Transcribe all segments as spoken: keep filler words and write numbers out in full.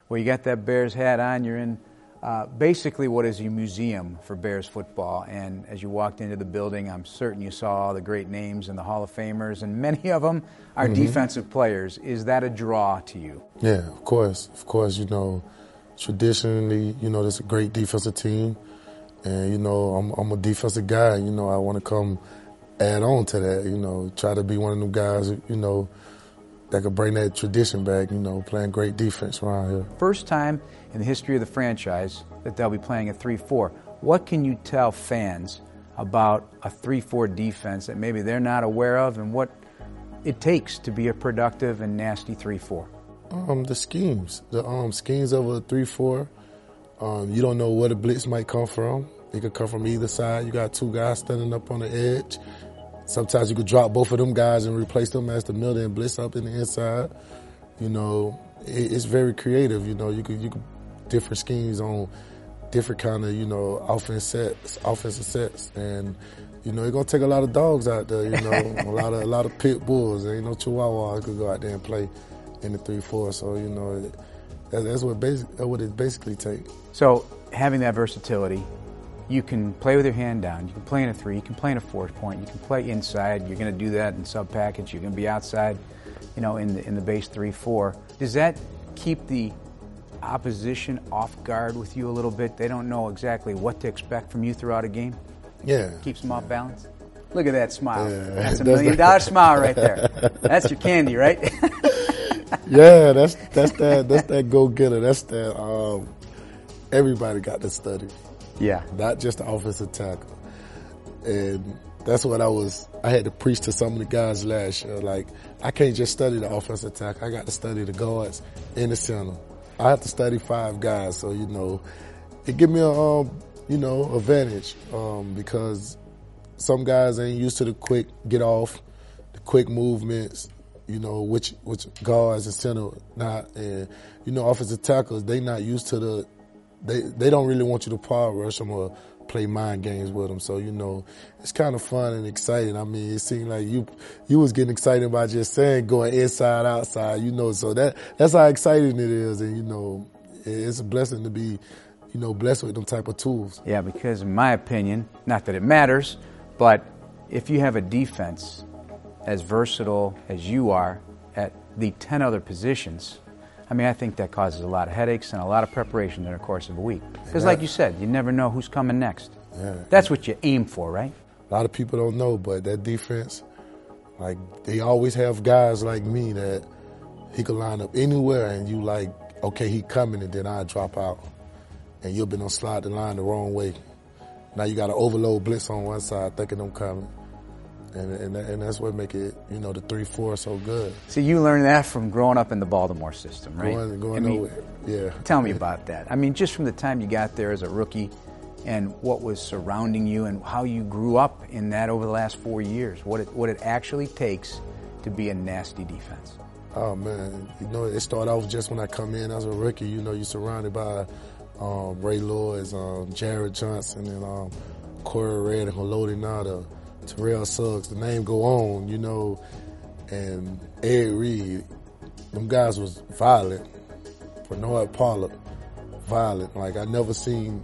Well, you got that Bears hat on. You're in uh, basically what is a museum for Bears football. And as you walked into the building, I'm certain you saw all the great names and the Hall of Famers, and many of them are mm-hmm. defensive players. Is that a draw to you? Yeah, of course. Of course, you know, traditionally, you know, there's a great defensive team. And, you know, I'm, I'm a defensive guy. You know, I want to come add on to that, you know, try to be one of them guys, you know, that could bring that tradition back, you know, playing great defense around here. First time in the history of the franchise that they'll be playing a three four. What can you tell fans about a three four defense that maybe they're not aware of, and what it takes to be a productive and nasty three four? Um, the schemes. The um, schemes of a three four. Um, you don't know where the blitz might come from. It could come from either side. You got two guys standing up on the edge. Sometimes you could drop both of them guys and replace them as the middle and blitz up in the inside. You know, it, it's very creative. You know, you could you could different schemes on different kind of, you know, offense sets, offensive sets, and you know, it's gonna take a lot of dogs out there. You know, a lot of a lot of pit bulls. There ain't no chihuahua could go out there and play in the three four. So you know, that, that's what basic that's what it basically takes. So having that versatility. You can play with your hand down. You can play in a three. You can play in a four point. You can play inside. You're going to do that in sub package. You're going to be outside, you know, in the in the base three four. Does that keep the opposition off guard with you a little bit? They don't know exactly what to expect from you throughout a game. Yeah. Keeps them off balance. Look at that smile. Yeah. That's a million dollar smile right there. That's your candy, right? Yeah, that's that's that that's that go getter. That's that. Um, everybody got to study. Yeah. Not just the offensive tackle. And that's what I was, I had to preach to some of the guys last year. Like, I can't just study the offensive tackle. I got to study the guards and the center. I have to study five guys. So, you know, it give me a, um, you know, advantage, um, because some guys ain't used to the quick get off, the quick movements, you know, which, which guards and center not. And, you know, offensive tackles, they not used to the, They they don't really want you to power rush them or play mind games with them. So, you know, it's kind of fun and exciting. I mean, it seemed like you you was getting excited by just saying going inside, outside, you know. So that that's how exciting it is. And, you know, it's a blessing to be, you know, blessed with them type of tools. Yeah, because in my opinion, not that it matters, but if you have a defense as versatile as you are at the ten other positions, I mean, I think that causes a lot of headaches and a lot of preparation in the course of a week. Because like you said, you never know who's coming next. Yeah. That's what you aim for, right? A lot of people don't know, but that defense, like, they always have guys like me that he could line up anywhere and you like, okay, he coming, and then I drop out. And you'll be on slide the line the wrong way. Now you got to overload blitz on one side thinking I'm coming. And, and and that's what make it, you know, the three four so good. So you learned that from growing up in the Baltimore system, right? Going, going I mean, nowhere, yeah. Tell me about that. I mean, just from the time you got there as a rookie and what was surrounding you and how you grew up in that over the last four years, what it, what it actually takes to be a nasty defense. Oh, man. You know, it started off just when I come in as a rookie. You know, you're surrounded by um, Ray Lewis, um, Jared Johnson, and um, Corey Red and Haloti Ngata, Terrell Suggs, the name go on, you know, and Ed Reed. Them guys was violent. Bernard Pollard, violent. Like, I never seen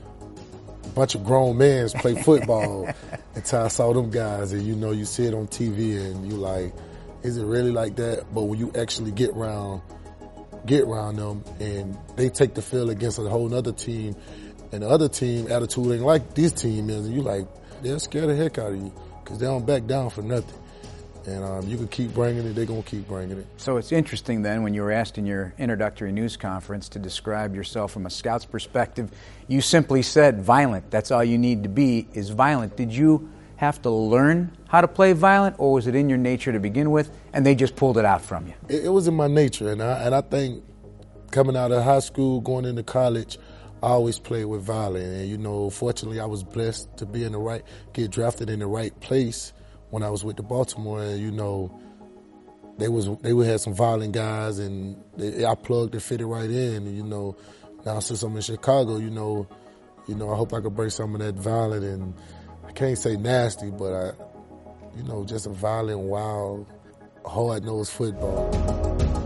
a bunch of grown men play football until I saw them guys. And, you know, you see it on T V and you like, is it really like that? But when you actually get around, get around them and they take the field against a whole other team, and the other team attitude ain't like this team is, and you like, they'll scare the heck out of you because they don't back down for nothing. And um, you can keep bringing it, they're going to keep bringing it. So it's interesting then when you were asked in your introductory news conference to describe yourself from a scout's perspective, you simply said violent. That's all you need to be is violent. Did you have to learn how to play violent, or was it in your nature to begin with and they just pulled it out from you? It, it was in my nature, and I, and I think coming out of high school, going into college, I always played with violence, and you know, fortunately, I was blessed to be in the right, get drafted in the right place when I was with the Baltimore. And you know, they was they would have some violent guys, and they, I plugged and fitted right in. And you know, now since I'm in Chicago, you know, you know, I hope I could bring some of that violent, and I can't say nasty, but I, you know, just a violent, wild, hard-nosed football.